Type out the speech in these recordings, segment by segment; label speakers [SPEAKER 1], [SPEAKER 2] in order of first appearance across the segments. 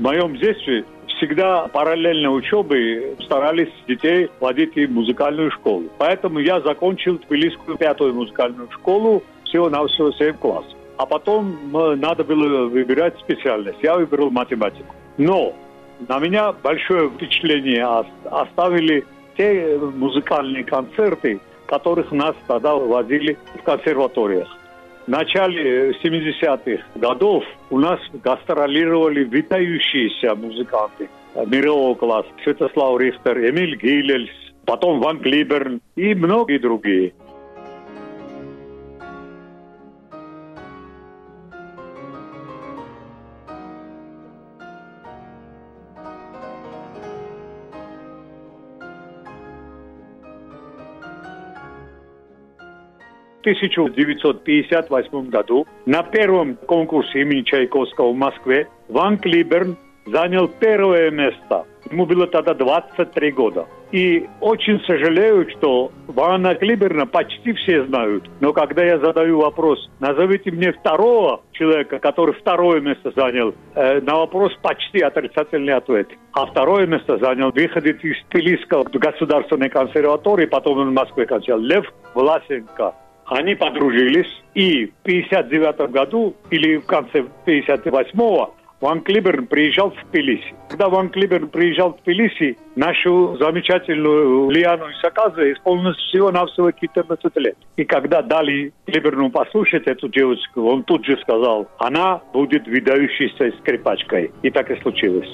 [SPEAKER 1] моем детстве всегда параллельно учебе старались детей водить в музыкальную школу. Поэтому я закончил Тбилисскую 5-ю музыкальную школу, всего-навсего 7 классов. А потом надо было выбирать специальность. Я выбрал математику. Но на меня большое впечатление оставили те музыкальные концерты, которых нас тогда возили в консерваториях. В начале 70-х годов у нас гастролировали выдающиеся музыканты мирового класса. Святослав Рихтер, Эмиль Гилельс, потом Ван Клиберн и многие другие. В 1958 году на первом конкурсе имени Чайковского в Москве Ван Клиберн занял первое место. Ему было тогда 23 года. И очень сожалею, что Вана Клиберна почти все знают. Но когда я задаю вопрос, назовите мне второго человека, который второе место занял, на вопрос почти отрицательный ответ. А второе место занял выходец из Тбилисской государственной консерватории, потом он в Москве кончал, Лев Власенко. Они подружились, и в 1959 году, или в конце 1958-го, Ван Клиберн приезжал в Тбилиси. Когда Ван Клиберн приезжал в Тбилиси, нашу замечательную Лиану Исаказе исполнилось всего-навсего 14 лет. И когда дали Клиберну послушать эту девочку, он тут же сказал, она будет выдающейся скрипачкой. И так и случилось.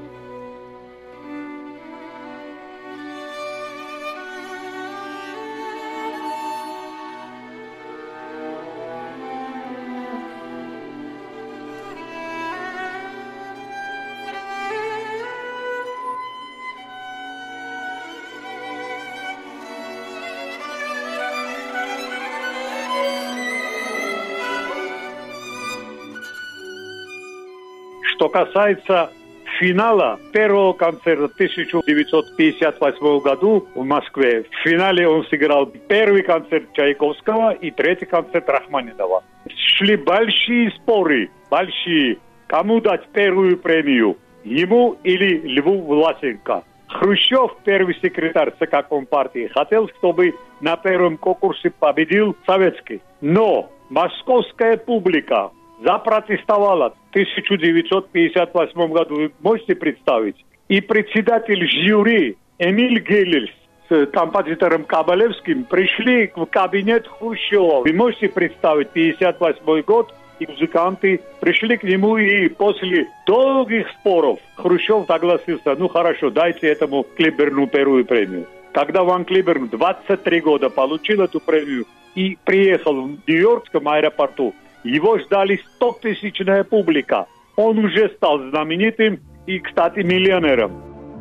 [SPEAKER 1] Что касается финала первого концерта 1958 году в Москве, в финале он сыграл первый концерт Чайковского и третий концерт Рахманинова. Шли большие споры, большие. Кому дать первую премию? Ему или Льву Власенко? Хрущев, первый секретарь ЦК Компартии, хотел, чтобы на первом конкурсе победил советский. Но московская публика запротестовала в 1958 году. Вы можете представить? И председатель жюри Эмиль Гилельс с композитором Кабалевским пришли в кабинет Хрущева. Вы можете представить, 1958 год, и музыканты пришли к нему, и после долгих споров Хрущев согласился, ну хорошо, дайте этому Клиберну первую премию. Когда Ван Клиберн 23 года получил эту премию и приехал в Нью-Йоркском аэропорту, его ждали 100-тысячная публика. Он уже стал знаменитым и, кстати, миллионером.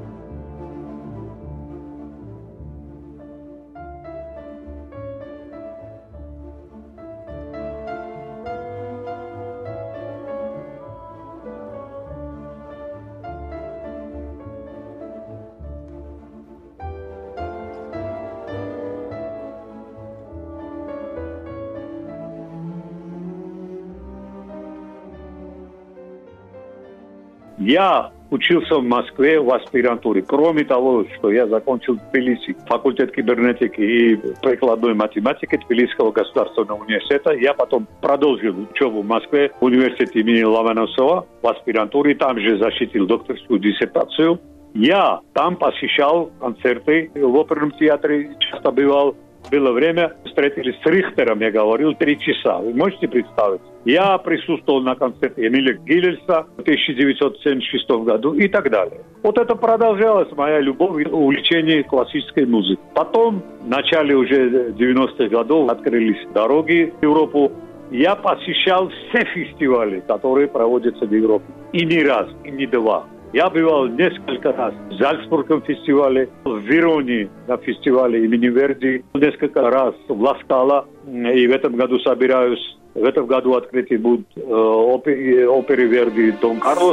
[SPEAKER 1] Я учился в Москве в аспирантуре. Кроме того, что я закончил в Тбилиси факультет кибернетики и прикладной математики Тбилисского государственного университета, я потом продолжил учебу в Москве в университете имени Ломоносова в аспирантуре. Там же защитил докторскую диссертацию. Я там посещал концерты в оперном театре, часто бывал. Было время, встретились с Рихтером, я говорил, 3 часа. Вы можете представить? Я присутствовал на концерте Эмиля Гилельса в 1976 году и так далее. Вот это продолжалась моя любовь и увлечение классической музыкой. Потом, в начале уже 90-х годов, открылись дороги в Европу. Я посещал все фестивали, которые проводятся в Европе. И не раз, и не два. Я бывал несколько раз в Зальцбургском фестивале, в Вероне на фестивале имени Верди, несколько раз в Ла-Скала. И в этом году собираюсь, в этом году открытие будет оперы Верди «Дон Карлос».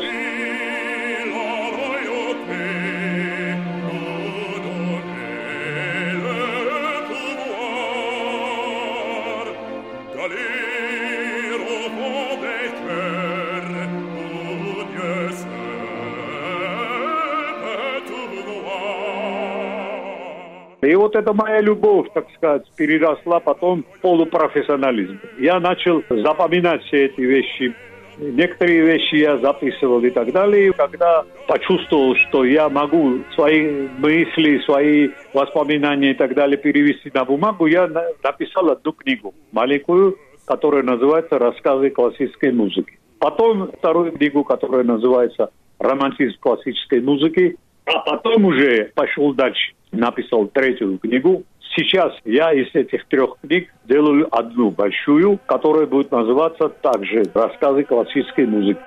[SPEAKER 1] вот эта моя любовь, так сказать, переросла потом в полупрофессионализм. Я начал запоминать все эти вещи. Некоторые вещи я записывал и так далее. Когда почувствовал, что я могу свои мысли, свои воспоминания и так далее перевести на бумагу, я написал одну книгу маленькую, которая называется «Рассказы классической музыки». Потом вторую книгу, которая называется «Романтизм классической музыки». А потом уже пошел дальше. Написал третью книгу. Сейчас я из этих трех книг делаю одну большую, которая будет называться также «Рассказы классической музыки».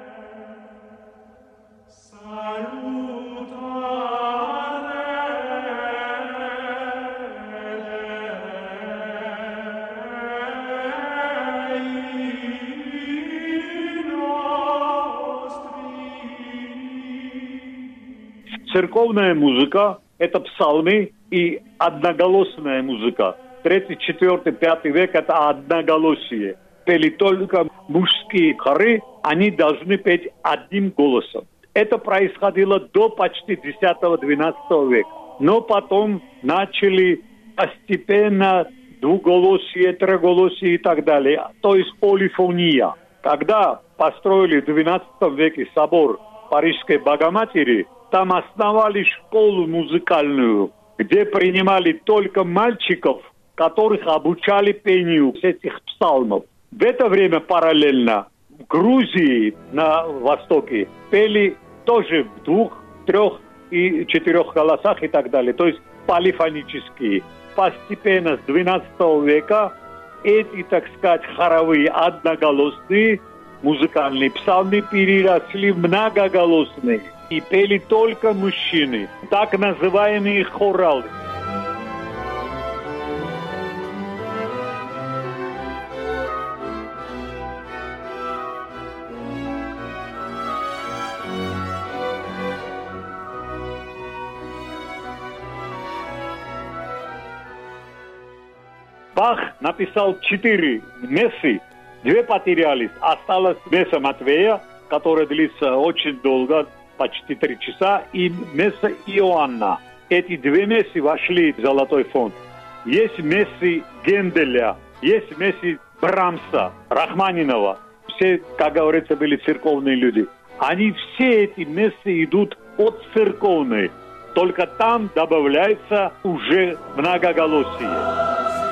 [SPEAKER 1] Церковная музыка – это псалмы и одноголосная музыка. 3, 4, 5 век – это одноголосие. Пели только мужские хоры, они должны петь одним голосом. Это происходило до почти 10-12 века. Но потом начали постепенно двуголосие, троголосие и так далее. То есть полифония. Когда построили в 12 веке собор Парижской Богоматери, там основали школу музыкальную, где принимали только мальчиков, которых обучали пению этих псалмов. В это время параллельно в Грузии на востоке пели тоже в 2, 3 и 4 голосах и так далее. То есть полифонические. Постепенно с 12 века эти, так сказать, хоровые одноголосные музыкальные псалмы переросли в многоголосные. И пели только мужчины, так называемые хоралы. Бах написал 4 мессы, 2 потерялись. Осталась месса Матвея, которая длится очень долго, почти 3 часа, и месса Иоанна. Эти 2 мессы вошли в Золотой фонд. Есть мессы Генделя, есть мессы Брамса, Рахманинова. Все, как говорится, были церковные люди. Они все эти мессы идут от церковной. Только там добавляется уже многоголосие.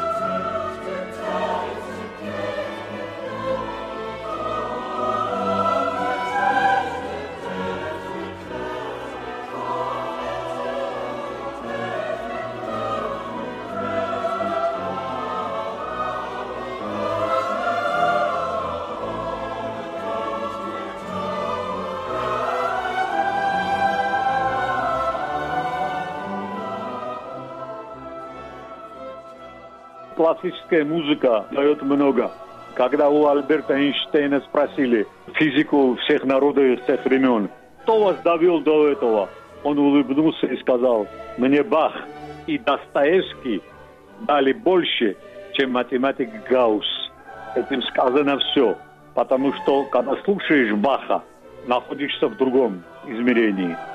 [SPEAKER 1] Классическая музыка дает много. Когда у Альберта Эйнштейна спросили физику всех народов, всех времен, кто вас довел до этого, он улыбнулся и сказал: мне Бах и Достоевский дали больше, чем математик Гаусс. Этим сказано все. Потому что, когда слушаешь Баха, находишься в другом измерении.